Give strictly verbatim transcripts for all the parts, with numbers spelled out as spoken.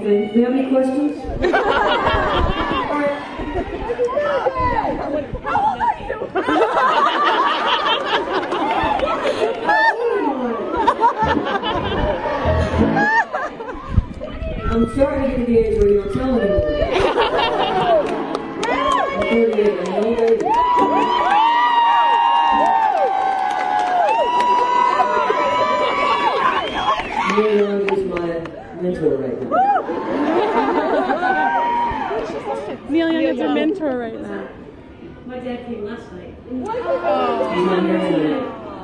Okay, do you have any questions? I'm starting to get to the age where you don't tell anymore. I'm thirty-eight, I'm an old lady. Neil Young is my mentor right now. Neil Young is your mentor right now. My dad came last night. He's not here tonight.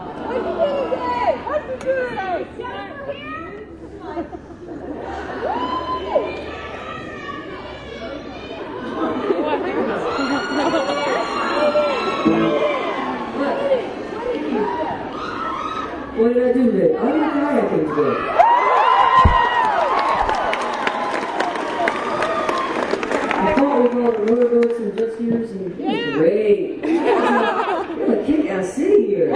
What did I do today? I did kayaking today. I thought we called the motorboats and jet skiers, and it was great. What a kick-ass city here.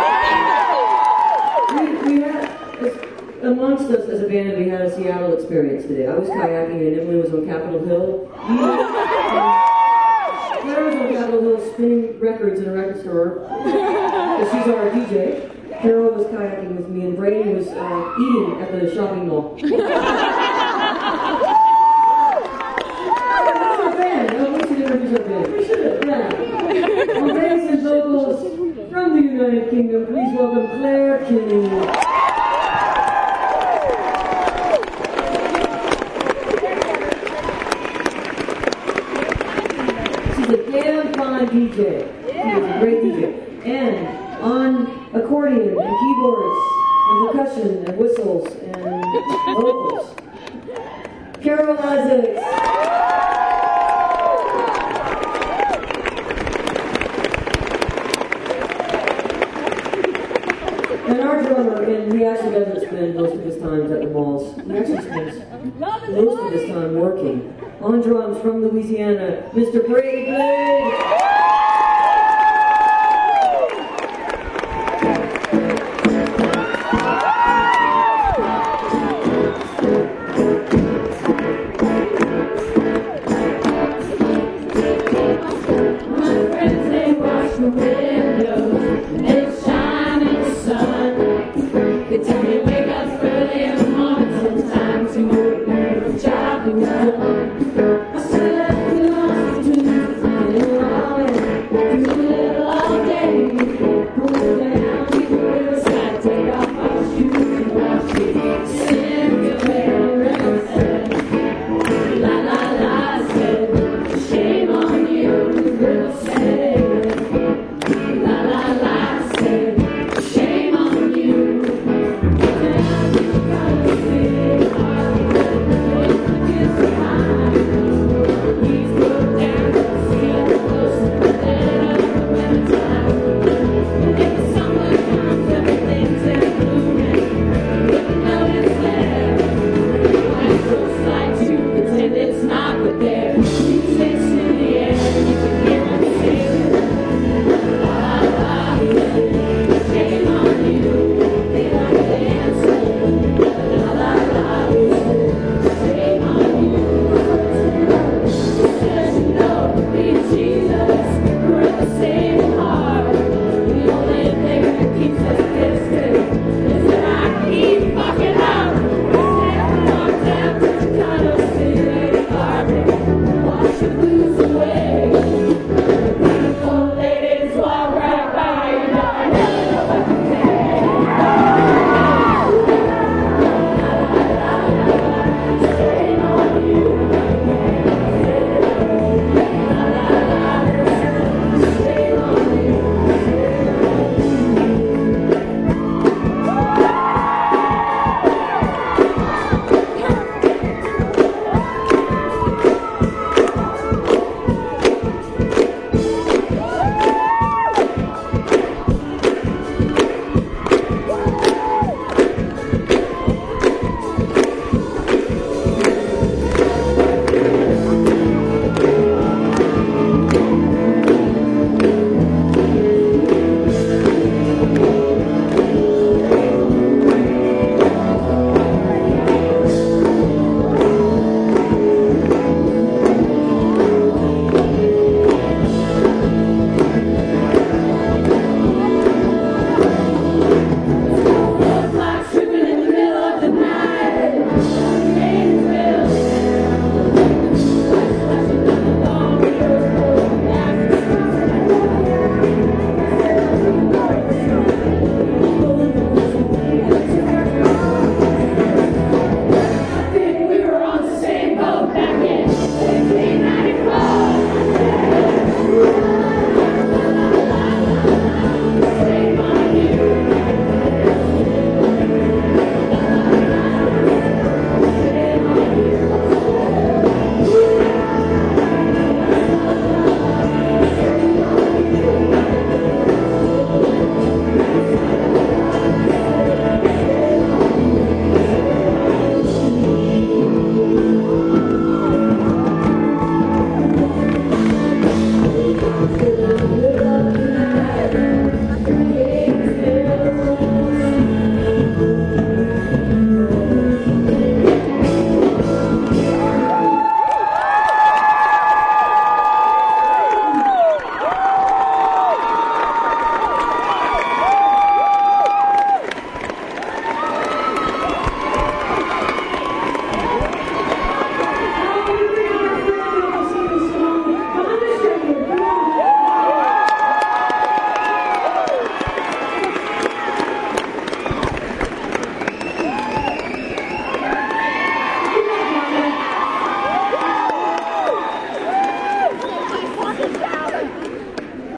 We, we had, amongst us as a band, we had a Seattle experience today. I was kayaking and Emily was on Capitol Hill. Claire was on Capitol Hill spinning records in a record store. She's our D J. Carol was kayaking with me, and Brady was uh, eating at the shopping mall. That's our band. No, we should introduce our band. We should, yeah. On bass and vocals from the United Kingdom, please welcome Claire Kinney. She's a damn fine D J. She's a great D J. And on accordion and keyboards and percussion and whistles and vocals, Carol Isaacs. And our drummer, and he actually doesn't spend most of his time at the malls. He actually spends most of his time working. On drums from Louisiana, Mister Brady Blade. I said